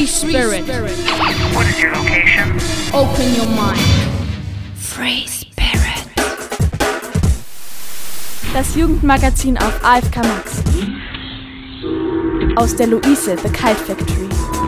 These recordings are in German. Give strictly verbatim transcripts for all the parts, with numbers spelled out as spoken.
Spirit. What is your location? Open your mind. Free Spirit. Das Jugendmagazin auf A F K Max. Aus der Luise, The Kite Factory.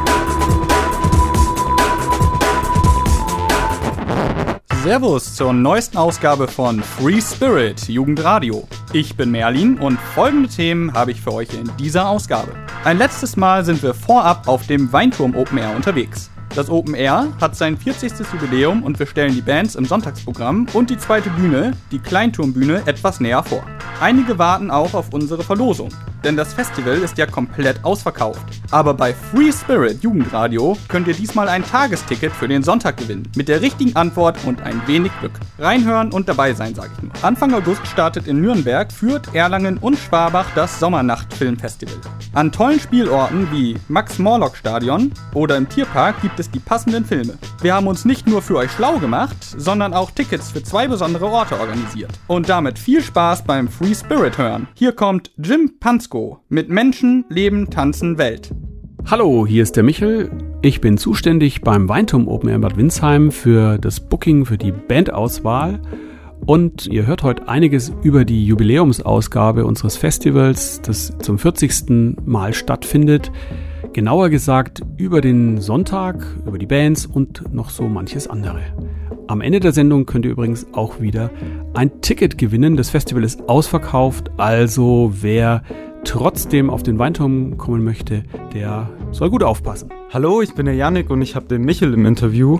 Servus zur neuesten Ausgabe von Free Spirit Jugendradio. Ich bin Merlin und folgende Themen habe ich für euch in dieser Ausgabe. Ein letztes Mal sind wir vorab auf dem Weinturm Open Air unterwegs. Das Open Air hat sein vierzigstes Jubiläum und wir stellen die Bands im Sonntagsprogramm und die zweite Bühne, die Kleinturmbühne, etwas näher vor. Einige warten auch auf unsere Verlosung, denn das Festival ist ja komplett ausverkauft. Aber bei Free Spirit Jugendradio könnt ihr diesmal ein Tagesticket für den Sonntag gewinnen, mit der richtigen Antwort und ein wenig Glück. Reinhören und dabei sein, sage ich nur. Anfang August startet in Nürnberg, Fürth, Erlangen und Schwabach das Sommernacht-Filmfestival. An tollen Spielorten wie Max-Morlock-Stadion oder im Tierpark gibt es die passenden Filme. Wir haben uns nicht nur für euch schlau gemacht, sondern auch Tickets für zwei besondere Orte organisiert. Und damit viel Spaß beim Free Spirit hören. Hier kommt Jim Pansko mit Menschen, Leben, Tanzen, Welt. Hallo, hier ist der Michel. Ich bin zuständig beim Weinturm Open Air in Bad Windsheim für das Booking, für die Bandauswahl. Und ihr hört heute einiges über die Jubiläumsausgabe unseres Festivals, das zum vierzigsten Mal stattfindet. Genauer gesagt über den Sonntag, über die Bands und noch so manches andere. Am Ende der Sendung könnt ihr übrigens auch wieder ein Ticket gewinnen. Das Festival ist ausverkauft, also wer trotzdem auf den Weinturm kommen möchte, der soll gut aufpassen. Hallo, ich bin der Yannick und ich habe den Michel im Interview.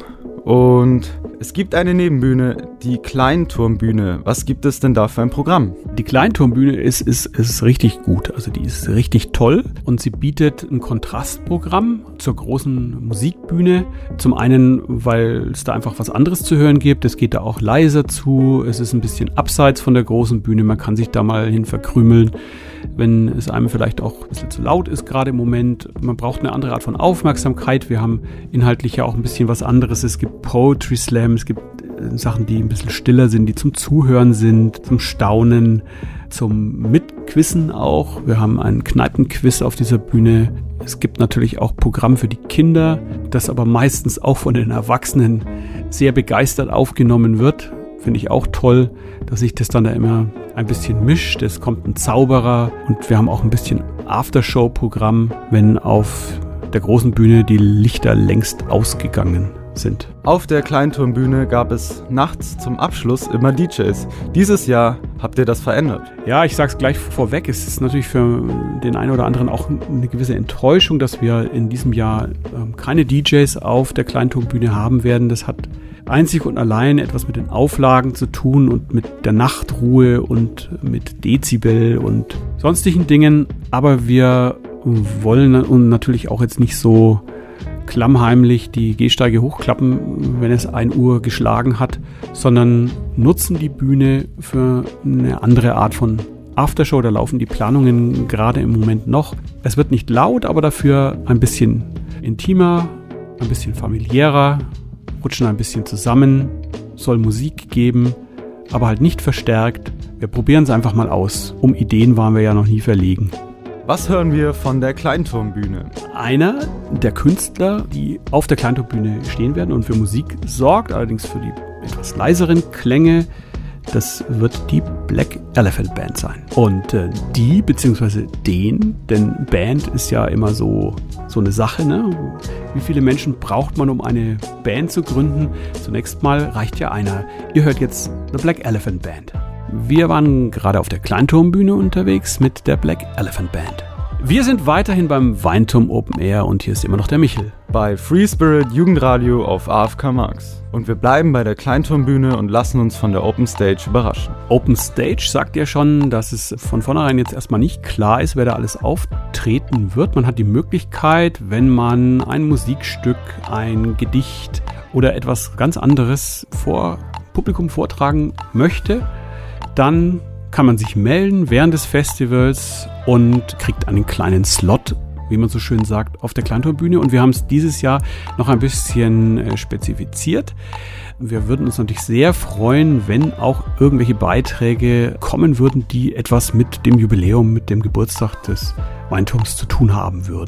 Und es gibt eine Nebenbühne, die Kleinturmbühne. Was gibt es denn da für ein Programm? Die Kleinturmbühne ist, ist, ist richtig gut, also die ist richtig toll und sie bietet ein Kontrastprogramm zur großen Musikbühne. Zum einen, weil es da einfach was anderes zu hören gibt, es geht da auch leiser zu, es ist ein bisschen abseits von der großen Bühne, man kann sich da mal hin verkrümeln, wenn es einem vielleicht auch ein bisschen zu laut ist gerade im Moment. Man braucht eine andere Art von Aufmerksamkeit, wir haben inhaltlich ja auch ein bisschen was anderes, es gibt Poetry Slam, es gibt Sachen, die ein bisschen stiller sind, die zum Zuhören sind, zum Staunen, zum Mitquissen auch. Wir haben einen Kneipenquiz auf dieser Bühne. Es gibt natürlich auch Programm für die Kinder, das aber meistens auch von den Erwachsenen sehr begeistert aufgenommen wird. Finde ich auch toll, dass sich das dann da immer ein bisschen mischt. Es kommt ein Zauberer und wir haben auch ein bisschen Aftershow-Programm, wenn auf der großen Bühne die Lichter längst ausgegangen sind. Auf der Kleinturmbühne gab es nachts zum Abschluss immer D Js. Dieses Jahr habt ihr das verändert. Ja, ich sag's gleich vorweg. Es ist natürlich für den einen oder anderen auch eine gewisse Enttäuschung, dass wir in diesem Jahr ähm, keine D Js auf der Kleinturmbühne haben werden. Das hat einzig und allein etwas mit den Auflagen zu tun und mit der Nachtruhe und mit Dezibel und sonstigen Dingen. Aber wir wollen natürlich auch jetzt nicht so klammheimlich die Gehsteige hochklappen, wenn es ein Uhr geschlagen hat, sondern nutzen die Bühne für eine andere Art von Aftershow. Da laufen die Planungen gerade im Moment noch. Es wird nicht laut, aber dafür ein bisschen intimer, ein bisschen familiärer, rutschen ein bisschen zusammen, soll Musik geben, aber halt nicht verstärkt. Wir probieren es einfach mal aus. Um Ideen waren wir ja noch nie verlegen. Was hören wir von der Kleinturmbühne? Einer der Künstler, die auf der Kleinturmbühne stehen werden und für Musik sorgt, allerdings für die etwas leiseren Klänge, das wird die Black Elephant Band sein. Und äh, die, beziehungsweise den, denn Band ist ja immer so, so eine Sache, ne? Wie viele Menschen braucht man, um eine Band zu gründen? Zunächst mal reicht ja einer. Ihr hört jetzt The Black Elephant Band. Wir waren gerade auf der Kleinturmbühne unterwegs mit der Black Elephant Band. Wir sind weiterhin beim Weinturm Open Air und hier ist immer noch der Michel. Bei Free Spirit Jugendradio auf A F K Max. Und wir bleiben bei der Kleinturmbühne und lassen uns von der Open Stage überraschen. Open Stage sagt ja schon, dass es von vornherein jetzt erstmal nicht klar ist, wer da alles auftreten wird. Man hat die Möglichkeit, wenn man ein Musikstück, ein Gedicht oder etwas ganz anderes vor Publikum vortragen möchte, dann kann man sich melden während des Festivals und kriegt einen kleinen Slot, wie man so schön sagt, auf der Kleinturmbühne. Und wir haben es dieses Jahr noch ein bisschen äh, spezifiziert. Wir würden uns natürlich sehr freuen, wenn auch irgendwelche Beiträge kommen würden, die etwas mit dem Jubiläum, mit dem Geburtstag des Weinturms zu tun haben würden.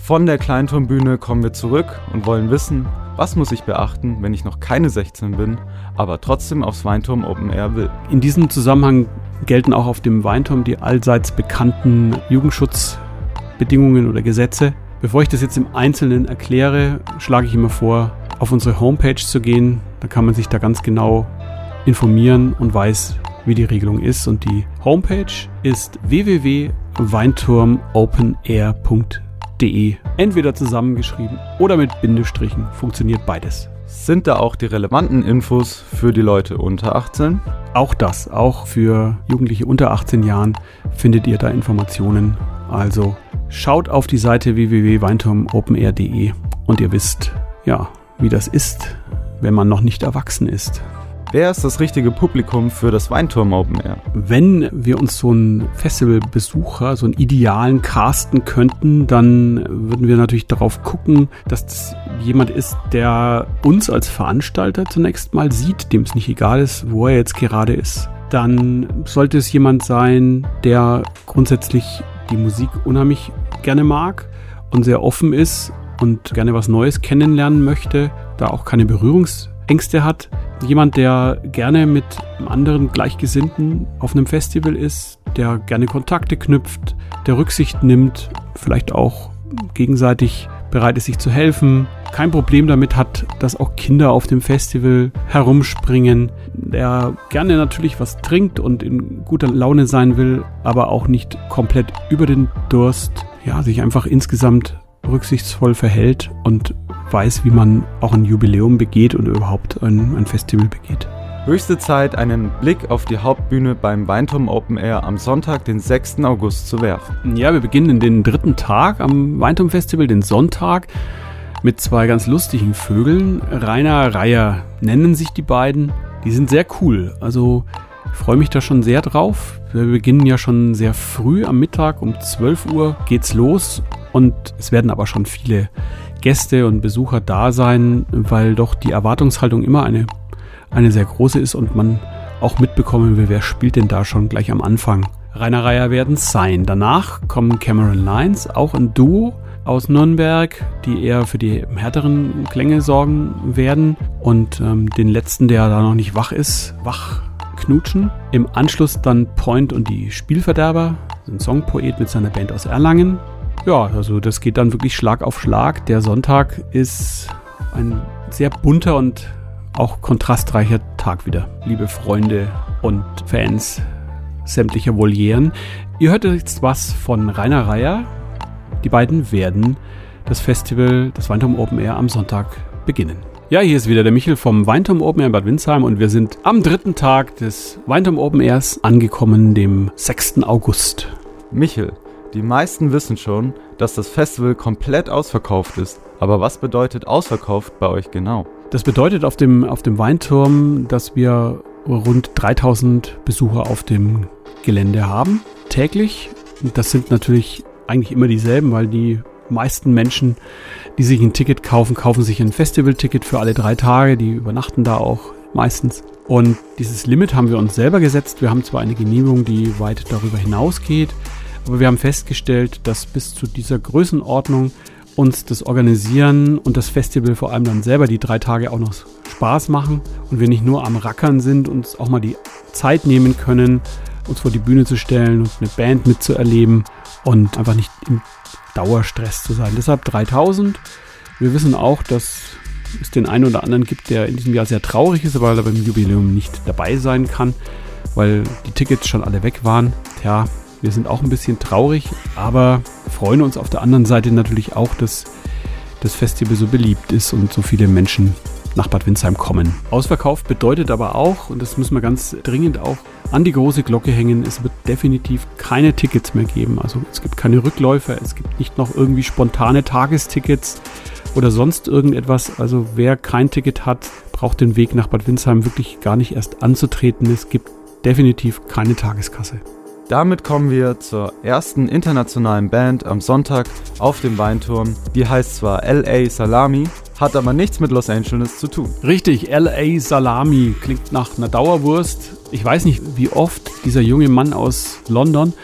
Von der Kleinturmbühne kommen wir zurück und wollen wissen, was muss ich beachten, wenn ich noch keine sechzehn bin, aber trotzdem aufs Weinturm Open Air will. In diesem Zusammenhang gelten auch auf dem Weinturm die allseits bekannten Jugendschutzbedingungen oder Gesetze. Bevor ich das jetzt im Einzelnen erkläre, schlage ich immer vor, auf unsere Homepage zu gehen. Da kann man sich da ganz genau informieren und weiß, wie die Regelung ist. Und die Homepage ist w w w punkt weinturm open air punkt de. Entweder zusammengeschrieben oder mit Bindestrichen. Funktioniert beides. Sind da auch die relevanten Infos für die Leute unter achtzehn? Auch das, auch für Jugendliche unter achtzehn Jahren findet ihr da Informationen. Also schaut auf die Seite w w w punkt weinturm open air punkt de und ihr wisst, ja, wie das ist, wenn man noch nicht erwachsen ist. Wer ist das richtige Publikum für das Weinturm Open Air? Wenn wir uns so einen Festivalbesucher, so einen idealen casten könnten, dann würden wir natürlich darauf gucken, dass das jemand ist, der uns als Veranstalter zunächst mal sieht, dem es nicht egal ist, wo er jetzt gerade ist. Dann sollte es jemand sein, der grundsätzlich die Musik unheimlich gerne mag und sehr offen ist und gerne was Neues kennenlernen möchte, da auch keine Berührungsängste hat. Jemand, der gerne mit anderen Gleichgesinnten auf einem Festival ist, der gerne Kontakte knüpft, der Rücksicht nimmt, vielleicht auch gegenseitig bereit ist, sich zu helfen, kein Problem damit hat, dass auch Kinder auf dem Festival herumspringen, der gerne natürlich was trinkt und in guter Laune sein will, aber auch nicht komplett über den Durst, ja, sich einfach insgesamt rücksichtsvoll verhält und weiß, wie man auch ein Jubiläum begeht und überhaupt ein, ein Festival begeht. Höchste Zeit, einen Blick auf die Hauptbühne beim Weinturm Open Air am Sonntag, den sechsten August zu werfen. Ja, wir beginnen den dritten Tag am Weinturm Festival, den Sonntag, mit zwei ganz lustigen Vögeln. Rainer Reiher nennen sich die beiden. Die sind sehr cool, also ich freue mich da schon sehr drauf. Wir beginnen ja schon sehr früh am Mittag, um zwölf Uhr geht's los und es werden aber schon viele Gäste und Besucher da sein, weil doch die Erwartungshaltung immer eine, eine sehr große ist und man auch mitbekommen will, wer spielt denn da schon gleich am Anfang. Rainer Reiher werden es sein. Danach kommen Cameron Lines, auch ein Duo aus Nürnberg, die eher für die härteren Klänge sorgen werden und ähm, den letzten, der da noch nicht wach ist, wach knutschen. Im Anschluss dann Point und die Spielverderber, ein Songpoet mit seiner Band aus Erlangen. Ja, also das geht dann wirklich Schlag auf Schlag. Der Sonntag ist ein sehr bunter und auch kontrastreicher Tag wieder. Liebe Freunde und Fans sämtlicher Volieren. Ihr hört jetzt was von Rainer Reiher. Die beiden werden das Festival, das Weinturm Open Air am Sonntag beginnen. Ja, hier ist wieder der Michel vom Weinturm Open Air in Bad Windsheim und wir sind am dritten Tag des Weinturm Open Airs angekommen, dem sechsten August. Michel, die meisten wissen schon, dass das Festival komplett ausverkauft ist. Aber was bedeutet ausverkauft bei euch genau? Das bedeutet auf dem, auf dem Weinturm, dass wir rund dreitausend Besucher auf dem Gelände haben, täglich. Und das sind natürlich eigentlich immer dieselben, weil die meisten Menschen, die sich ein Ticket kaufen, kaufen sich ein Festivalticket für alle drei Tage. Die übernachten da auch meistens. Und dieses Limit haben wir uns selber gesetzt. Wir haben zwar eine Genehmigung, die weit darüber hinausgeht, aber wir haben festgestellt, dass bis zu dieser Größenordnung uns das Organisieren und das Festival vor allem dann selber die drei Tage auch noch Spaß machen und wir nicht nur am Rackern sind, uns auch mal die Zeit nehmen können, uns vor die Bühne zu stellen und eine Band mitzuerleben und einfach nicht im Dauerstress zu sein. Deshalb dreitausend. Wir wissen auch, dass es den einen oder anderen gibt, der in diesem Jahr sehr traurig ist, weil er beim Jubiläum nicht dabei sein kann, weil die Tickets schon alle weg waren. Tja, wir sind auch ein bisschen traurig, aber freuen uns auf der anderen Seite natürlich auch, dass das Festival so beliebt ist und so viele Menschen nach Bad Windsheim kommen. Ausverkauft bedeutet aber auch, und das müssen wir ganz dringend auch an die große Glocke hängen, es wird definitiv keine Tickets mehr geben. Also es gibt keine Rückläufer, es gibt nicht noch irgendwie spontane Tagestickets oder sonst irgendetwas. Also wer kein Ticket hat, braucht den Weg nach Bad Windsheim wirklich gar nicht erst anzutreten. Es gibt definitiv keine Tageskasse. Damit kommen wir zur ersten internationalen Band am Sonntag auf dem Weinturm. Die heißt zwar L A Salami, hat aber nichts mit Los Angeles zu tun. Richtig, L A Salami klingt nach einer Dauerwurst. Ich weiß nicht, wie oft dieser junge Mann aus London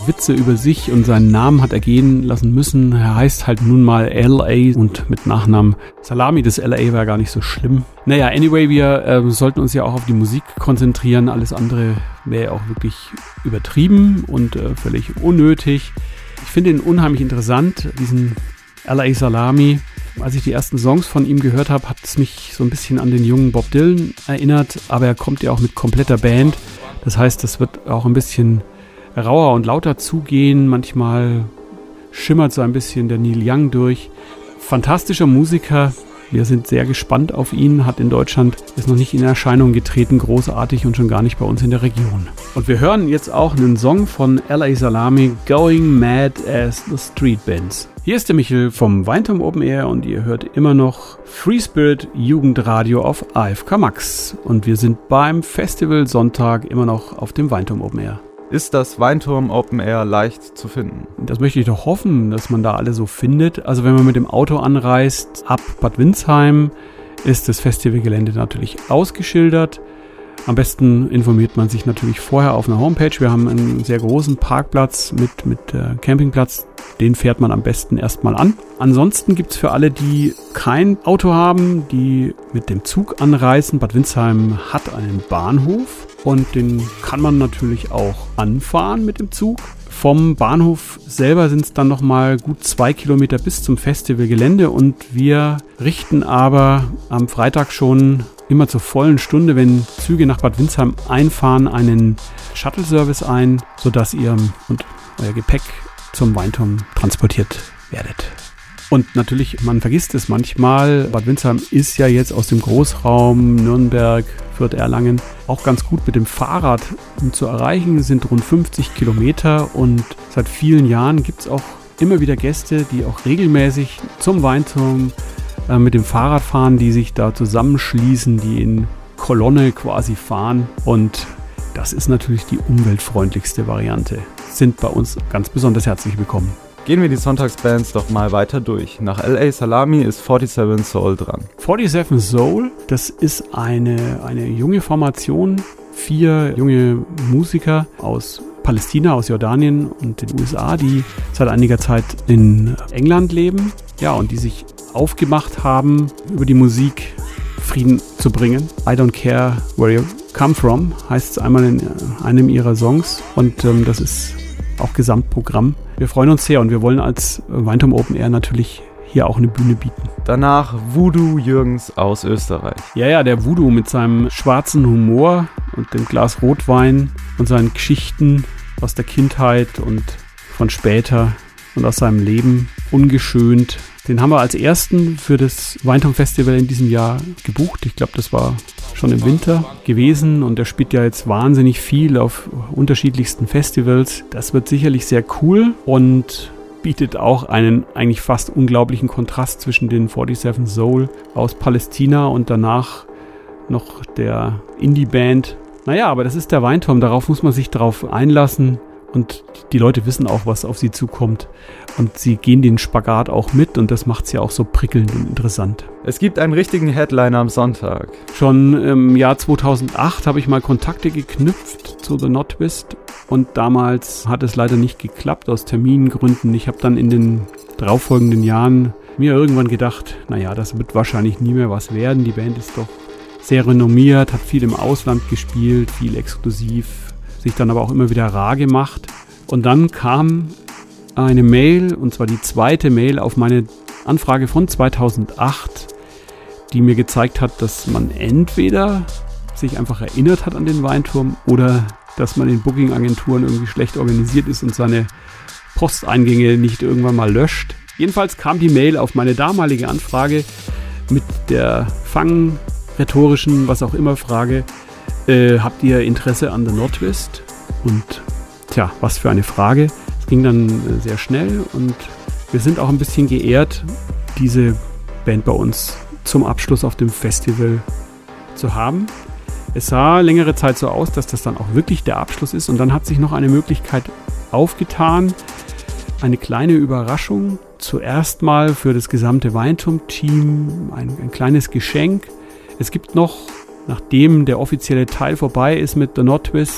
Witze über sich und seinen Namen hat ergehen lassen müssen. Er heißt halt nun mal L A und mit Nachnamen Salami. Das L A war gar nicht so schlimm. Naja, anyway, wir äh, sollten uns ja auch auf die Musik konzentrieren. Alles andere wäre auch wirklich übertrieben und äh, völlig unnötig. Ich finde ihn unheimlich interessant, diesen L A Salami. Als ich die ersten Songs von ihm gehört habe, hat es mich so ein bisschen an den jungen Bob Dylan erinnert, aber er kommt ja auch mit kompletter Band. Das heißt, das wird auch ein bisschen rauer und lauter zugehen. Manchmal schimmert so ein bisschen der Neil Young durch. Fantastischer Musiker. Wir sind sehr gespannt auf ihn, hat in Deutschland, ist noch nicht in Erscheinung getreten, großartig und schon gar nicht bei uns in der Region. Und wir hören jetzt auch einen Song von L A Salami, Going Mad as the Street Bands. Hier ist der Michel vom Weinturm Open Air und ihr hört immer noch Free Spirit Jugendradio auf A F K Max. Und wir sind beim Festival Sonntag immer noch auf dem Weinturm Open Air. Ist das Weinturm Open Air leicht zu finden? Das möchte ich doch hoffen, dass man da alle so findet. Also wenn man mit dem Auto anreist, ab Bad Windsheim ist das Festivalgelände natürlich ausgeschildert. Am besten informiert man sich natürlich vorher auf einer Homepage. Wir haben einen sehr großen Parkplatz mit, mit äh, Campingplatz. Den fährt man am besten erstmal an. Ansonsten gibt es für alle, die kein Auto haben, die mit dem Zug anreisen. Bad Windsheim hat einen Bahnhof und den kann man natürlich auch anfahren mit dem Zug. Vom Bahnhof selber sind es dann nochmal gut zwei Kilometer bis zum Festivalgelände und wir richten aber am Freitag schon immer zur vollen Stunde, wenn Züge nach Bad Windsheim einfahren, einen Shuttle-Service ein, sodass ihr und euer Gepäck zum Weinturm transportiert werdet. Und natürlich, man vergisst es manchmal, Bad Windsheim ist ja jetzt aus dem Großraum Nürnberg, Fürth, Erlangen auch ganz gut mit dem Fahrrad zu erreichen. Es sind rund fünfzig Kilometer und seit vielen Jahren gibt es auch immer wieder Gäste, die auch regelmäßig zum Weinturm äh, mit dem Fahrrad fahren, die sich da zusammenschließen, die in Kolonne quasi fahren und das ist natürlich die umweltfreundlichste Variante. Sind bei uns ganz besonders herzlich willkommen. Gehen wir die Sonntagsbands doch mal weiter durch. Nach L A Salami ist siebenundvierzig Soul dran. siebenundvierzig Soul, das ist eine, eine junge Formation, vier junge Musiker aus Palästina, aus Jordanien und den U S A, die seit einiger Zeit in England leben, ja, und die sich aufgemacht haben, über die Musik Frieden zu bringen. I don't care where you come from, heißt es einmal in einem ihrer Songs und ähm, das ist auch Gesamtprogramm. Wir freuen uns sehr und wir wollen als Weinturm Open Air natürlich hier auch eine Bühne bieten. Danach Voodoo Jürgens aus Österreich. Ja, ja, der Voodoo mit seinem schwarzen Humor und dem Glas Rotwein und seinen Geschichten aus der Kindheit und von später und aus seinem Leben ungeschönt. Den haben wir als ersten für das Weinturm Festival in diesem Jahr gebucht. Ich glaube, das war schon im Winter gewesen und der spielt ja jetzt wahnsinnig viel auf unterschiedlichsten Festivals. Das wird sicherlich sehr cool und bietet auch einen eigentlich fast unglaublichen Kontrast zwischen den siebenundvierzig Soul aus Palästina und danach noch der Indie-Band. Naja, aber das ist der Weinturm, darauf muss man sich drauf einlassen. Und die Leute wissen auch, was auf sie zukommt. Und sie gehen den Spagat auch mit und das macht es ja auch so prickelnd und interessant. Es gibt einen richtigen Headliner am Sonntag. Schon im Jahr zweitausendacht habe ich mal Kontakte geknüpft zu The Notwist und damals hat es leider nicht geklappt aus Termingründen. Ich habe dann in den darauffolgenden Jahren mir irgendwann gedacht, naja, das wird wahrscheinlich nie mehr was werden. Die Band ist doch sehr renommiert, hat viel im Ausland gespielt, viel exklusiv, sich dann aber auch immer wieder rar gemacht. Und dann kam eine Mail, und zwar die zweite Mail auf meine Anfrage von zweitausendacht, die mir gezeigt hat, dass man entweder sich einfach erinnert hat an den Weinturm oder dass man in Booking-Agenturen irgendwie schlecht organisiert ist und seine Posteingänge nicht irgendwann mal löscht. Jedenfalls kam die Mail auf meine damalige Anfrage mit der fang-rhetorischen, was auch immer Frage, Äh, habt ihr Interesse an The Notwist? Und tja, was für eine Frage. Es ging dann äh, sehr schnell und wir sind auch ein bisschen geehrt, diese Band bei uns zum Abschluss auf dem Festival zu haben. Es sah längere Zeit so aus, dass das dann auch wirklich der Abschluss ist und dann hat sich noch eine Möglichkeit aufgetan, eine kleine Überraschung, zuerst mal für das gesamte Weinturm-Team, ein, ein kleines Geschenk. Es gibt noch, nachdem der offizielle Teil vorbei ist mit The Notwist,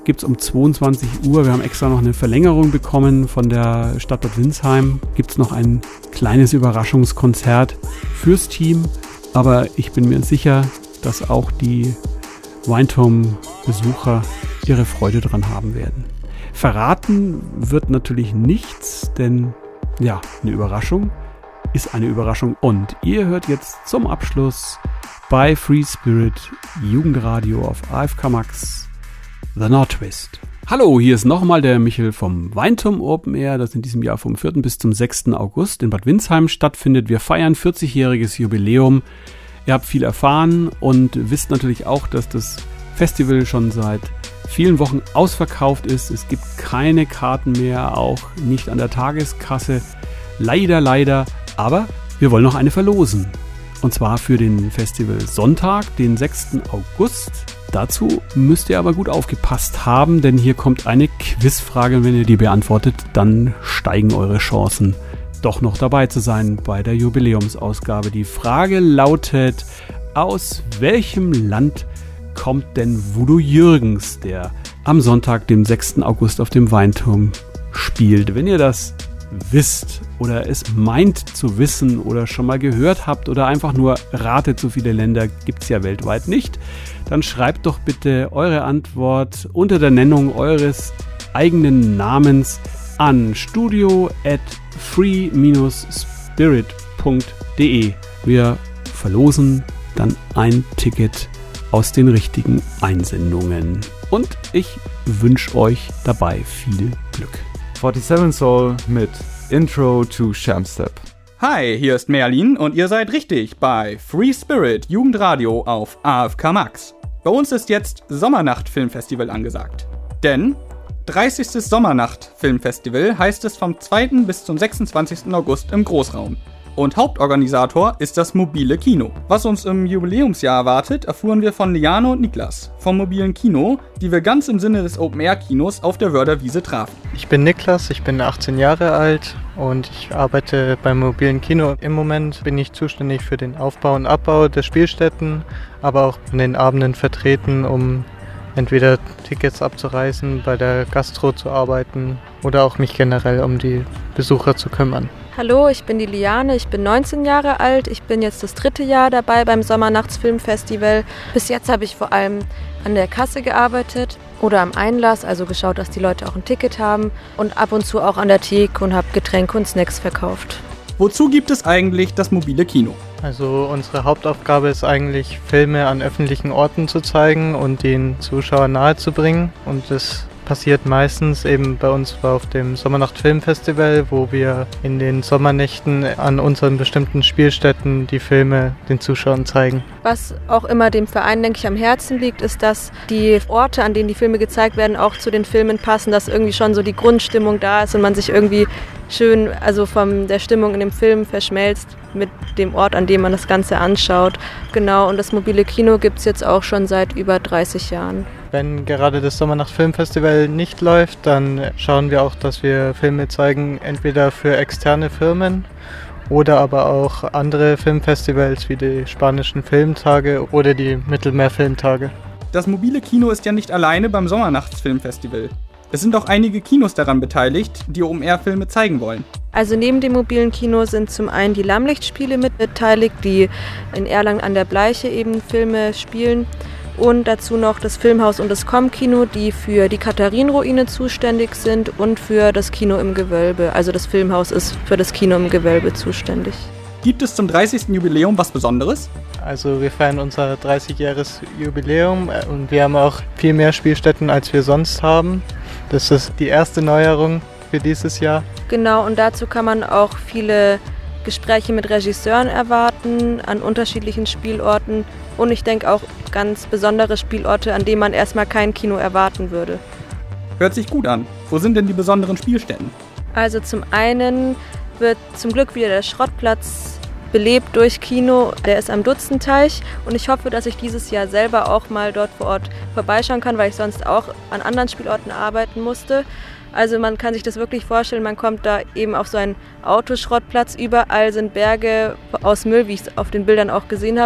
gibt es um zweiundzwanzig Uhr. Wir haben extra noch eine Verlängerung bekommen von der Stadt Bad Windsheim. Gibt es noch ein kleines Überraschungskonzert fürs Team. Aber ich bin mir sicher, dass auch die Weinturm-Besucher ihre Freude dran haben werden. Verraten wird natürlich nichts, denn ja, eine Überraschung ist eine Überraschung. Und ihr hört jetzt zum Abschluss bei Free Spirit Jugendradio auf A F K Max The Nordtwist. Hallo, hier ist nochmal der Michel vom Weinturm Open Air, das in diesem Jahr vom vierten bis zum sechsten August in Bad Windsheim stattfindet. Wir feiern vierzigjähriges Jubiläum. Ihr habt viel erfahren und wisst natürlich auch, dass das Festival schon seit vielen Wochen ausverkauft ist. Es gibt keine Karten mehr, auch nicht an der Tageskasse. Leider, leider. Aber wir wollen noch eine verlosen. Und zwar für den Festival Sonntag, den sechsten August. Dazu müsst ihr aber gut aufgepasst haben, denn hier kommt eine Quizfrage. Und wenn ihr die beantwortet, dann steigen eure Chancen, doch noch dabei zu sein bei der Jubiläumsausgabe. Die Frage lautet, aus welchem Land kommt denn Voodoo Jürgens, der am Sonntag, dem sechsten August auf dem Weinturm spielt? Wenn ihr das wisst oder es meint zu wissen oder schon mal gehört habt oder einfach nur ratet, so viele Länder gibt es ja weltweit nicht, dann schreibt doch bitte eure Antwort unter der Nennung eures eigenen Namens an studio at free spirit punkt de. Wir verlosen dann ein Ticket aus den richtigen Einsendungen. Und ich wünsche euch dabei viel Glück. siebenundvierzig Soul mit Intro to Shamstep. Hi, hier ist Merlin und ihr seid richtig bei Free Spirit Jugendradio auf A F K Max. Bei uns ist jetzt Sommernacht Filmfestival angesagt. Denn dreißigstes Sommernacht Filmfestival heißt es vom zweiten bis zum sechsundzwanzigsten August im Großraum. Und Hauptorganisator ist das mobile Kino. Was uns im Jubiläumsjahr erwartet, erfuhren wir von Liane und Niklas vom mobilen Kino, die wir ganz im Sinne des Open-Air-Kinos auf der Wörderwiese trafen. Ich bin Niklas, ich bin achtzehn Jahre alt und ich arbeite beim mobilen Kino. Im Moment bin ich zuständig für den Aufbau und Abbau der Spielstätten, aber auch an den Abenden vertreten, um entweder Tickets abzureißen, bei der Gastro zu arbeiten oder auch mich generell um die Besucher zu kümmern. Hallo, ich bin die Liane, ich bin neunzehn Jahre alt, ich bin jetzt das dritte Jahr dabei beim Sommernachtsfilmfestival. Bis jetzt habe ich vor allem an der Kasse gearbeitet oder am Einlass, also geschaut, dass die Leute auch ein Ticket haben und ab und zu auch an der Theke und habe Getränke und Snacks verkauft. Wozu gibt es eigentlich das mobile Kino? Also unsere Hauptaufgabe ist eigentlich, Filme an öffentlichen Orten zu zeigen und den Zuschauern nahezubringen. Und das passiert meistens eben bei uns auf dem Sommernacht-Filmfestival, wo wir in den Sommernächten an unseren bestimmten Spielstätten die Filme den Zuschauern zeigen. Was auch immer dem Verein, denke ich, am Herzen liegt, ist, dass die Orte, an denen die Filme gezeigt werden, auch zu den Filmen passen, dass irgendwie schon so die Grundstimmung da ist und man sich irgendwie schön, also von der Stimmung in dem Film verschmelzt mit dem Ort, an dem man das Ganze anschaut. Genau, und das mobile Kino gibt es jetzt auch schon seit über dreißig Jahren. Wenn gerade das Sommernacht-Filmfestival nicht läuft, dann schauen wir auch, dass wir Filme zeigen, entweder für externe Firmen oder aber auch andere Filmfestivals wie die spanischen Filmtage oder die Mittelmeerfilmtage. Das mobile Kino ist ja nicht alleine beim Sommernachtsfilmfestival. Es sind auch einige Kinos daran beteiligt, die Open-Air-Filme zeigen wollen. Also neben dem mobilen Kino sind zum einen die Lammlichtspiele mit beteiligt, die in Erlangen an der Bleiche eben Filme spielen. Und dazu noch das Filmhaus und das Com-Kino, die für die Katharinenruine zuständig sind und für das Kino im Gewölbe. Also das Filmhaus ist für das Kino im Gewölbe zuständig. Gibt es zum dreißigsten Jubiläum was Besonderes? Also wir feiern unser dreißigjähriges Jubiläum und wir haben auch viel mehr Spielstätten, als wir sonst haben. Das ist die erste Neuerung für dieses Jahr. Genau, und dazu kann man auch viele Gespräche mit Regisseuren erwarten an unterschiedlichen Spielorten und ich denke auch ganz besondere Spielorte, an denen man erstmal kein Kino erwarten würde. Hört sich gut an. Wo sind denn die besonderen Spielstätten? Also zum einen wird zum Glück wieder der Schrottplatz belebt durch Kino. Der ist am Dutzendteich und ich hoffe, dass ich dieses Jahr selber auch mal dort vor Ort vorbeischauen kann, weil ich sonst auch an anderen Spielorten arbeiten musste. Also man kann sich das wirklich vorstellen, man kommt da eben auf so einen Autoschrottplatz, überall sind Berge aus Müll, wie ich es auf den Bildern auch gesehen habe.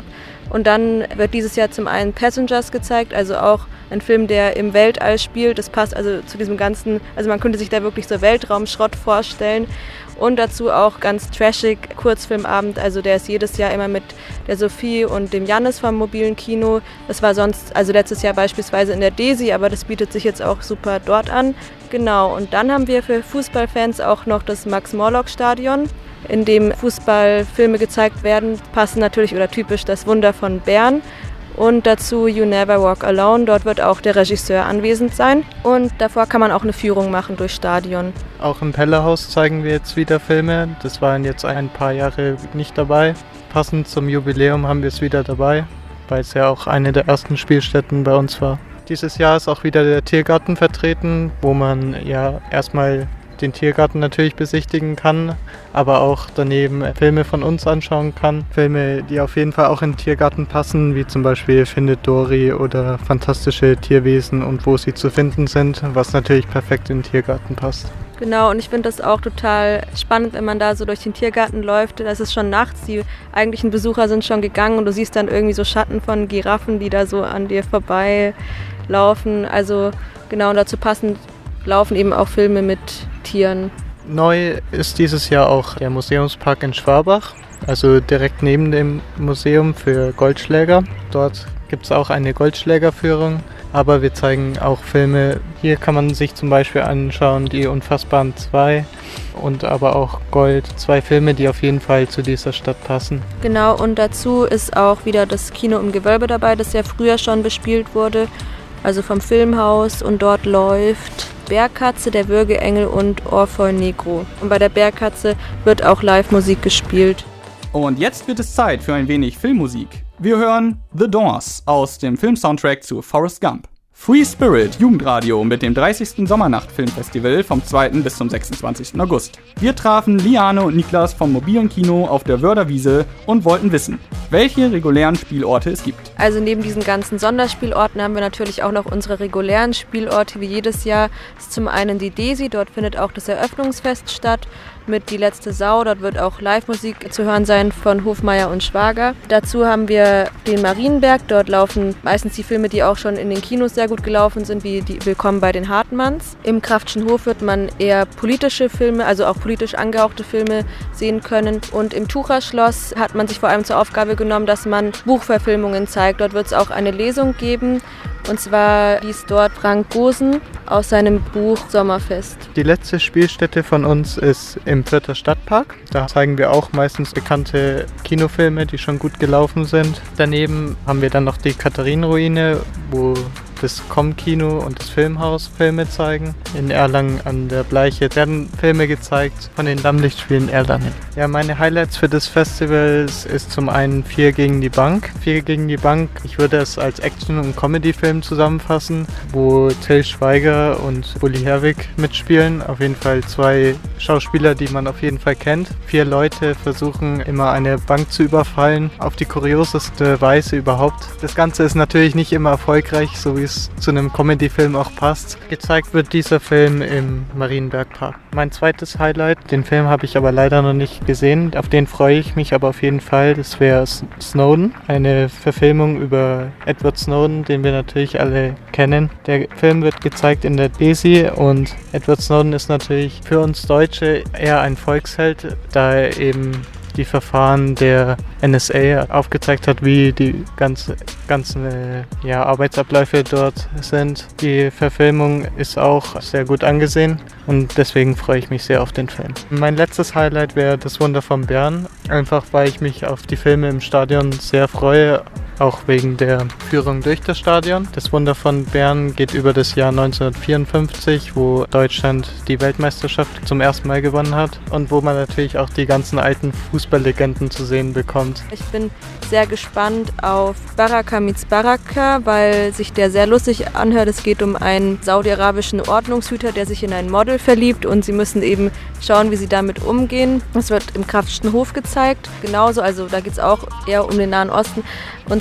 Und dann wird dieses Jahr zum einen Passengers gezeigt, also auch ein Film, der im Weltall spielt. Das passt also zu diesem ganzen, also man könnte sich da wirklich so Weltraumschrott vorstellen. Und dazu auch ganz trashig Kurzfilmabend, also der ist jedes Jahr immer mit der Sophie und dem Jannis vom mobilen Kino. Das war sonst, also letztes Jahr beispielsweise in der Desi, aber das bietet sich jetzt auch super dort an. Genau, und dann haben wir für Fußballfans auch noch das Max-Morlock-Stadion, in dem Fußballfilme gezeigt werden. Passen natürlich oder typisch Das Wunder von Bern. Und dazu You Never Walk Alone, dort wird auch der Regisseur anwesend sein. Und davor kann man auch eine Führung machen durchs Stadion. Auch im Pellehaus zeigen wir jetzt wieder Filme. Das waren jetzt ein paar Jahre nicht dabei. Passend zum Jubiläum haben wir es wieder dabei, weil es ja auch eine der ersten Spielstätten bei uns war. Dieses Jahr ist auch wieder der Tiergarten vertreten, wo man ja erstmal den Tiergarten natürlich besichtigen kann, aber auch daneben Filme von uns anschauen kann. Filme, die auf jeden Fall auch in den Tiergarten passen, wie zum Beispiel Findet Dory oder Fantastische Tierwesen und wo sie zu finden sind, was natürlich perfekt in den Tiergarten passt. Genau, und ich finde das auch total spannend, wenn man da so durch den Tiergarten läuft. Das ist schon nachts, die eigentlichen Besucher sind schon gegangen und du siehst dann irgendwie so Schatten von Giraffen, die da so an dir vorbeilaufen. Also genau, und dazu passend laufen eben auch Filme mit Tieren. Neu ist dieses Jahr auch der Museumspark in Schwabach, also direkt neben dem Museum für Goldschläger. Dort gibt es auch eine Goldschlägerführung, aber wir zeigen auch Filme. Hier kann man sich zum Beispiel anschauen, die Unfassbaren zwei und aber auch Gold. Zwei Filme, die auf jeden Fall zu dieser Stadt passen. Genau, und dazu ist auch wieder das Kino im Gewölbe dabei, das ja früher schon bespielt wurde, also vom Filmhaus, und dort läuft Bergkatze, der Würgeengel und Orfeu Negro. Und bei der Bergkatze wird auch Live-Musik gespielt. Und jetzt wird es Zeit für ein wenig Filmmusik. Wir hören The Doors aus dem Filmsoundtrack zu Forrest Gump. Free Spirit Jugendradio mit dem dreißigsten Sommernacht-Filmfestival vom zweiten bis zum sechsundzwanzigsten August. Wir trafen Liane und Niklas vom mobilen Kino auf der Wörderwiese und wollten wissen, welche regulären Spielorte es gibt. Also neben diesen ganzen Sonderspielorten haben wir natürlich auch noch unsere regulären Spielorte wie jedes Jahr. Das ist zum einen die Desi, dort findet auch das Eröffnungsfest statt mit Die letzte Sau. Dort wird auch Live-Musik zu hören sein von Hofmeier und Schwager. Dazu haben wir den Marienberg. Dort laufen meistens die Filme, die auch schon in den Kinos sehr gut gelaufen sind, wie die Willkommen bei den Hartmanns. Im Kraftschen Hof wird man eher politische Filme, also auch politisch angehauchte Filme sehen können. Und im Tucherschloss hat man sich vor allem zur Aufgabe genommen, dass man Buchverfilmungen zeigt. Dort wird es auch eine Lesung geben. Und zwar liest dort Frank Gosen aus seinem Buch Sommerfest. Die letzte Spielstätte von uns ist im Fürther Stadtpark. Da zeigen wir auch meistens bekannte Kinofilme, die schon gut gelaufen sind. Daneben haben wir dann noch die Katharinenruine, wo das Com-Kino und das Filmhaus Filme zeigen. In Erlangen an der Bleiche werden Filme gezeigt von den Dammlichtspielen Erlangen. Ja, meine Highlights für das Festival ist zum einen Vier gegen die Bank. Vier gegen die Bank, ich würde es als Action- und Comedy-Film zusammenfassen, wo Till Schweiger und Uli Herwig mitspielen. Auf jeden Fall zwei Schauspieler, die man auf jeden Fall kennt. Vier Leute versuchen immer eine Bank zu überfallen, auf die kurioseste Weise überhaupt. Das Ganze ist natürlich nicht immer erfolgreich, so wie es zu einem Comedy-Film auch passt. Gezeigt wird dieser Film im Marienbergpark. Mein zweites Highlight, den Film habe ich aber leider noch nicht gesehen, auf den freue ich mich aber auf jeden Fall, das wäre Snowden, eine Verfilmung über Edward Snowden, den wir natürlich alle kennen. Der Film wird gezeigt in der Desi und Edward Snowden ist natürlich für uns Deutsche eher ein Volksheld, da er eben die Verfahren der N S A aufgezeigt hat, wie die ganze, ganzen äh, ja, Arbeitsabläufe dort sind. Die Verfilmung ist auch sehr gut angesehen und deswegen freue ich mich sehr auf den Film. Mein letztes Highlight wäre Das Wunder von Bern, einfach weil ich mich auf die Filme im Stadion sehr freue, auch wegen der Führung durch das Stadion. Das Wunder von Bern geht über das Jahr neunzehnhundertvierundfünfzig, wo Deutschland die Weltmeisterschaft zum ersten Mal gewonnen hat und wo man natürlich auch die ganzen alten Fußballlegenden zu sehen bekommt. Ich bin sehr gespannt auf Baraka meets Baraka, weil sich der sehr lustig anhört. Es geht um einen saudi-arabischen Ordnungshüter, der sich in ein Model verliebt und sie müssen eben schauen, wie sie damit umgehen. Das wird im Kraftschen Hof gezeigt. Genauso, also da geht es auch eher um den Nahen Osten. Und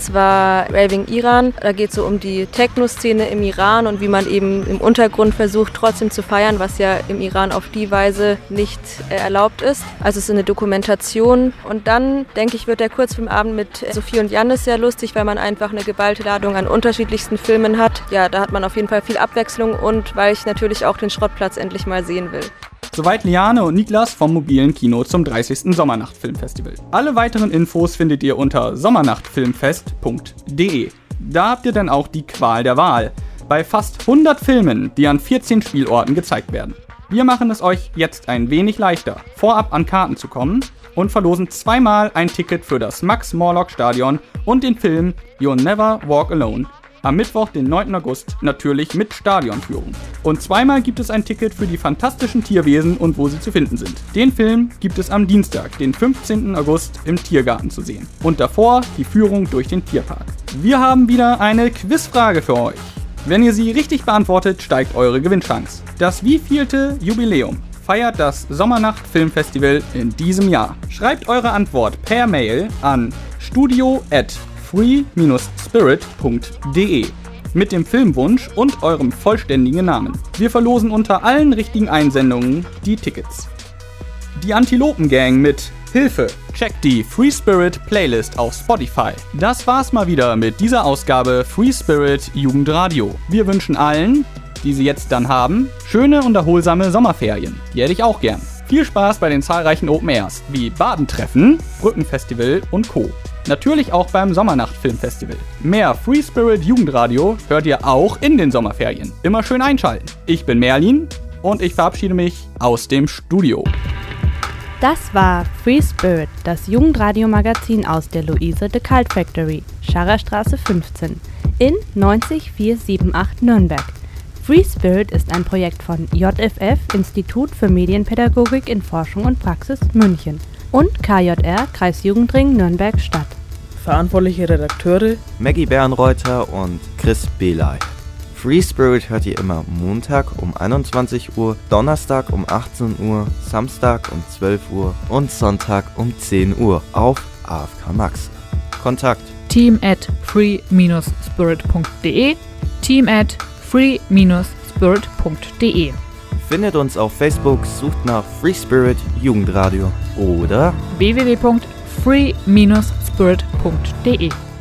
Das war Raving Iran. Da geht es so um die Techno-Szene im Iran und wie man eben im Untergrund versucht, trotzdem zu feiern, was ja im Iran auf die Weise nicht äh, erlaubt ist. Also es ist eine Dokumentation. Und dann, denke ich, wird der Kurzfilmabend mit Sophie und Jannis sehr lustig, weil man einfach eine geballte Ladung an unterschiedlichsten Filmen hat. Ja, da hat man auf jeden Fall viel Abwechslung und weil ich natürlich auch den Schrottplatz endlich mal sehen will. Soweit Liane und Niklas vom mobilen Kino zum dreißigsten Sommernachtfilmfestival. Alle weiteren Infos findet ihr unter sommernachtfilmfest punkt de. Da habt ihr dann auch die Qual der Wahl. Bei fast hundert Filmen, die an vierzehn Spielorten gezeigt werden. Wir machen es euch jetzt ein wenig leichter, vorab an Karten zu kommen und verlosen zweimal ein Ticket für das Max-Morlock-Stadion und den Film You'll Never Walk Alone. Am Mittwoch, den neunten August, natürlich mit Stadionführung. Und zweimal gibt es ein Ticket für die fantastischen Tierwesen und wo sie zu finden sind. Den Film gibt es am Dienstag, den fünfzehnten August, im Tiergarten zu sehen. Und davor die Führung durch den Tierpark. Wir haben wieder eine Quizfrage für euch. Wenn ihr sie richtig beantwortet, steigt eure Gewinnchance. Das wievielte Jubiläum feiert das Sommernacht Filmfestival in diesem Jahr? Schreibt eure Antwort per Mail an studio at free spirit punkt de mit dem Filmwunsch und eurem vollständigen Namen. Wir verlosen unter allen richtigen Einsendungen die Tickets. Die Antilopen-Gang mit Hilfe! Checkt die Free Spirit Playlist auf Spotify. Das war's mal wieder mit dieser Ausgabe Free Spirit Jugendradio. Wir wünschen allen, die sie jetzt dann haben, schöne und erholsame Sommerferien. Die hätte ich auch gern. Viel Spaß bei den zahlreichen Open Airs wie Badentreffen, Brückenfestival und Co. Natürlich auch beim Sommernacht-Filmfestival. Mehr Free Spirit Jugendradio hört ihr auch in den Sommerferien. Immer schön einschalten. Ich bin Merlin und ich verabschiede mich aus dem Studio. Das war Free Spirit, das Jugendradio-Magazin aus der Luise de Cult Factory, Scharrerstraße fünfzehn, in neunzig vier sieben acht Nürnberg. Free Spirit ist ein Projekt von J F F, Institut für Medienpädagogik in Forschung und Praxis, München, und K J R, Kreisjugendring Nürnberg-Stadt. Verantwortliche Redakteure Maggie Bernreuther und Chris Belay. Free Spirit hört ihr immer Montag um einundzwanzig Uhr, Donnerstag um achtzehn Uhr, Samstag um zwölf Uhr und Sonntag um zehn Uhr auf A F K Max. Kontakt team at free spirit punkt de, team at free spirit punkt de. Findet uns auf Facebook, sucht nach Free Spirit Jugendradio oder w w w punkt free spirit punkt de.